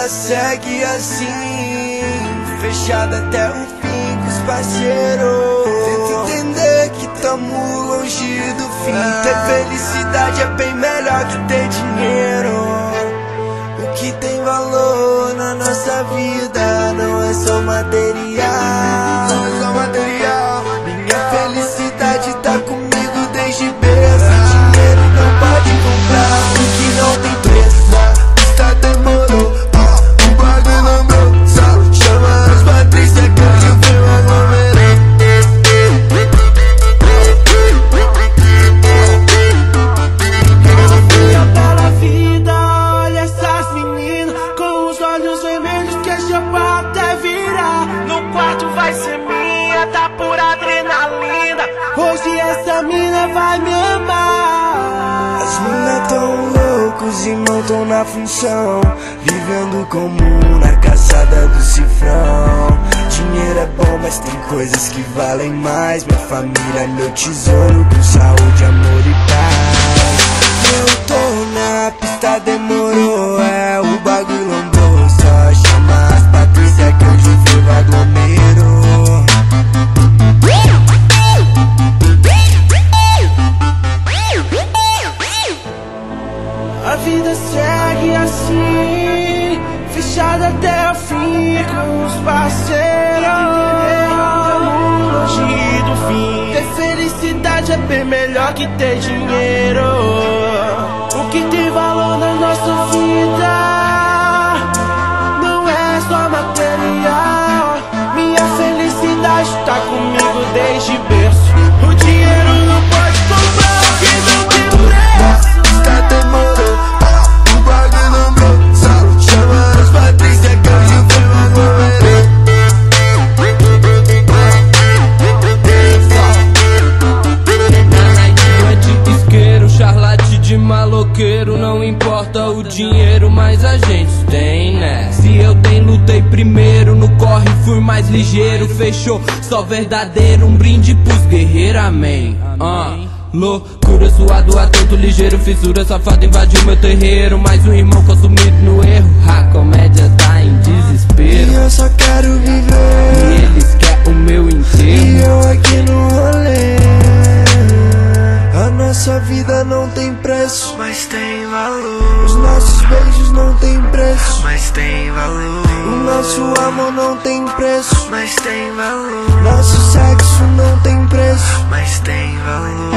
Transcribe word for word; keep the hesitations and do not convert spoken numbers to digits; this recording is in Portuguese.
vida segue assim, fechada até o fim com os parceiros. Tenta entender que tamo longe do fim. Ter felicidade é bem melhor que ter dinheiro. O que tem valor na nossa vida não é só material, não é só material. Minha felicidade tá comigo desde berço. Dinheiro não pode comprar o que não tem preço. Tá demorou, oh, o bagulho não brou. Só chama as Patrícia que eu venho aglomerar. Minha bela vida, olha essas meninas com os olhos vermelhos que esse papo até virar. No quarto vai ser minha, tá por adrenalina. Hoje essa mina vai me amar. As mina tão loucos, irmão, tão na função, vivendo comum na caçada do cifrão. Dinheiro é bom, mas tem coisas que valem mais. Minha família é meu tesouro, com saúde, amor e paz. Eu tô na pista, demorou, é o bagulho lombrou. Só chama as Patrícia que hoje eu vivo aglomero. A vida segue assim, fechada até o fim com os parceiros. Longe do fim. Ter felicidade é bem melhor que ter dinheiro. O que tem valor na nossa vida não é só material. Minha felicidade tá comigo desde berço. O dinheiro não pode comprar o que não tem preço. Tá demorou, oh, o bagulho não brou. Só chama as Patrícia que hoje eu venho aglomerar. É de isqueiro, charlate de maloqueiro. Não importa o dinheiro, mas a gente tem, né? Se eu tenho, lutei primeiro. No corre fui mais ligeiro. Fechou, só verdadeiro. Um brinde pros guerreiros, amém. uh. Loucura, suado, atento, ligeiro. Fissura, safado, invadiu meu terreiro. Mais um irmão consumido no erro. A comédia tá em desespero. E eu só quero viver, E eles querem o meu e enterro. eu aqui no rolê. A nossa vida não tem preço, Mas tem valor, os nossos beijos não tem preço, mas tem valor, o nosso amor não tem preço, mas tem valor, nosso sexo não tem preço. mas tem valor.